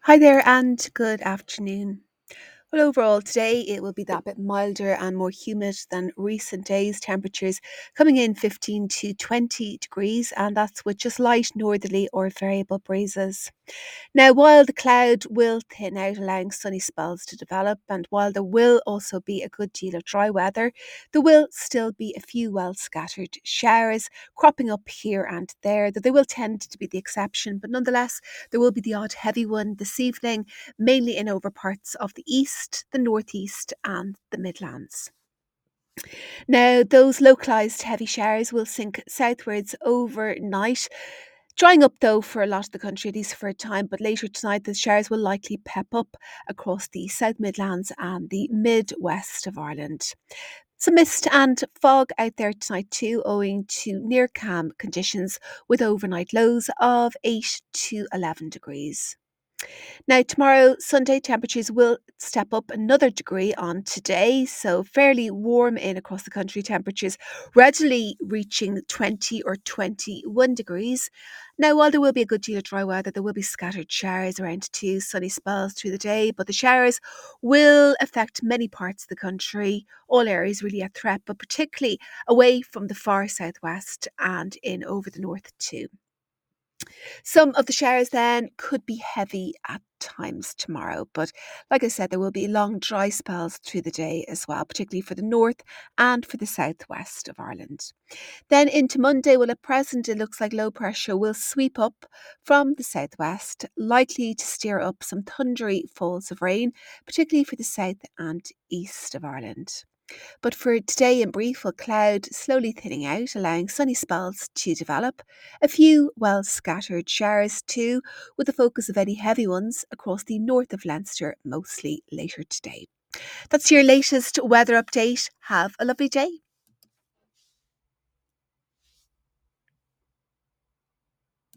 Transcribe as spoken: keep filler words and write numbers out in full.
Hi there and good afternoon. Well, overall, today it will be that bit milder and more humid than recent days. Temperatures coming in fifteen to twenty degrees, and that's with just light northerly or variable breezes. Now, while the cloud will thin out, allowing sunny spells to develop, and while there will also be a good deal of dry weather, there will still be a few well scattered showers cropping up here and there, though they will tend to be the exception. But nonetheless, there will be the odd heavy one this evening, mainly in over parts of the east, the northeast, and the Midlands. Now, those localised heavy showers will sink southwards overnight. Drying up though for a lot of the country, at least for a time, but later tonight the showers will likely pep up across the South Midlands and the Midwest of Ireland. Some mist and fog out there tonight too, owing to near calm conditions with overnight lows of eight to eleven degrees. Now, tomorrow, Sunday, temperatures will step up another degree on today, so fairly warm in across the country. Temperatures gradually reaching twenty or twenty-one degrees. Now, while there will be a good deal of dry weather, there will be scattered showers around two sunny spells through the day, but the showers will affect many parts of the country, all areas really a threat, but particularly away from the far southwest and in over the north too. Some of the showers then could be heavy at times tomorrow, but like I said, there will be long dry spells through the day as well, particularly for the north and for the southwest of Ireland. Then into Monday, well, at present, it looks like low pressure will sweep up from the southwest, likely to steer up some thundery falls of rain, particularly for the south and east of Ireland. But for today in brief, a cloud slowly thinning out, allowing sunny spells to develop. A few well scattered showers too, with the focus of any heavy ones across the north of Leinster, mostly later today. That's your latest weather update. Have a lovely day.